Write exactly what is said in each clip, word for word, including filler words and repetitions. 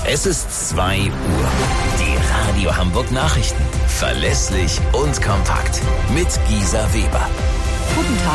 Es ist zwei Uhr. Die Radio Hamburg Nachrichten. Verlässlich und kompakt. Mit Gisa Weber. Guten Tag.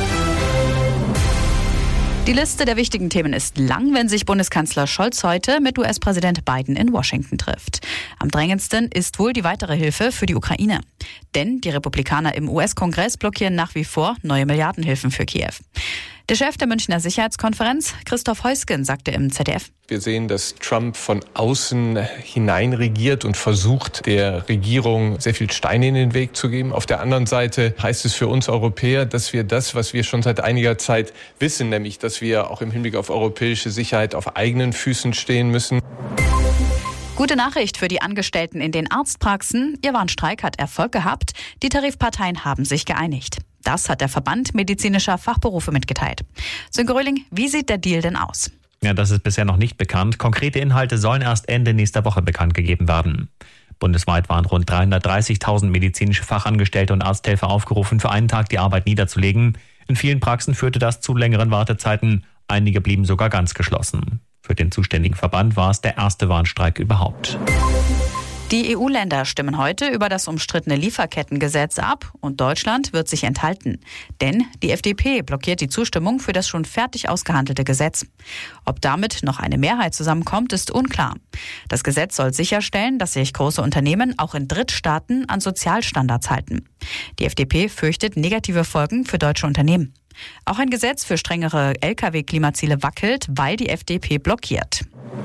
Die Liste der wichtigen Themen ist lang, wenn sich Bundeskanzler Scholz heute mit U S-Präsident Biden in Washington trifft. Am drängendsten ist wohl die weitere Hilfe für die Ukraine. Denn die Republikaner im U S-Kongress blockieren nach wie vor neue Milliardenhilfen für Kiew. Der Chef der Münchner Sicherheitskonferenz, Christoph Heusgen, sagte im Z D F: Wir sehen, dass Trump von außen hinein regiert und versucht, der Regierung sehr viel Steine in den Weg zu geben. Auf der anderen Seite heißt es für uns Europäer, dass wir das, was wir schon seit einiger Zeit wissen, nämlich, dass wir auch im Hinblick auf europäische Sicherheit auf eigenen Füßen stehen müssen. Gute Nachricht für die Angestellten in den Arztpraxen. Ihr Warnstreik hat Erfolg gehabt. Die Tarifparteien haben sich geeinigt. Das hat der Verband medizinischer Fachberufe mitgeteilt. Sönke Röhling, wie sieht der Deal denn aus? Ja, das ist bisher noch nicht bekannt. Konkrete Inhalte sollen erst Ende nächster Woche bekannt gegeben werden. Bundesweit waren rund dreihundertdreißigtausend medizinische Fachangestellte und Arzthelfer aufgerufen, für einen Tag die Arbeit niederzulegen. In vielen Praxen führte das zu längeren Wartezeiten. Einige blieben sogar ganz geschlossen. Für den zuständigen Verband war es der erste Warnstreik überhaupt. Die E U-Länder stimmen heute über das umstrittene Lieferkettengesetz ab und Deutschland wird sich enthalten. Denn die F D P blockiert die Zustimmung für das schon fertig ausgehandelte Gesetz. Ob damit noch eine Mehrheit zusammenkommt, ist unklar. Das Gesetz soll sicherstellen, dass sich große Unternehmen auch in Drittstaaten an Sozialstandards halten. Die F D P fürchtet negative Folgen für deutsche Unternehmen. Auch ein Gesetz für strengere L K W-Klimaziele wackelt, weil die F D P blockiert.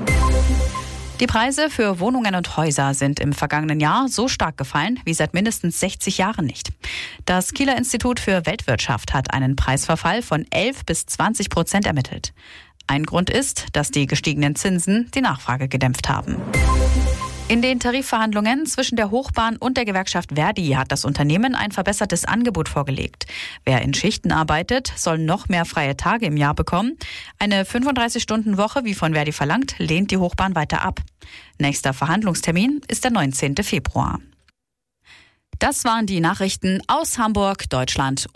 Die Preise für Wohnungen und Häuser sind im vergangenen Jahr so stark gefallen wie seit mindestens sechzig Jahren nicht. Das Kieler Institut für Weltwirtschaft hat einen Preisverfall von elf bis zwanzig Prozent ermittelt. Ein Grund ist, dass die gestiegenen Zinsen die Nachfrage gedämpft haben. In den Tarifverhandlungen zwischen der Hochbahn und der Gewerkschaft Verdi hat das Unternehmen ein verbessertes Angebot vorgelegt. Wer in Schichten arbeitet, soll noch mehr freie Tage im Jahr bekommen. Eine fünfunddreißig-Stunden-Woche, wie von Verdi verlangt, lehnt die Hochbahn weiter ab. Nächster Verhandlungstermin ist der neunzehnten Februar. Das waren die Nachrichten aus Hamburg, Deutschland.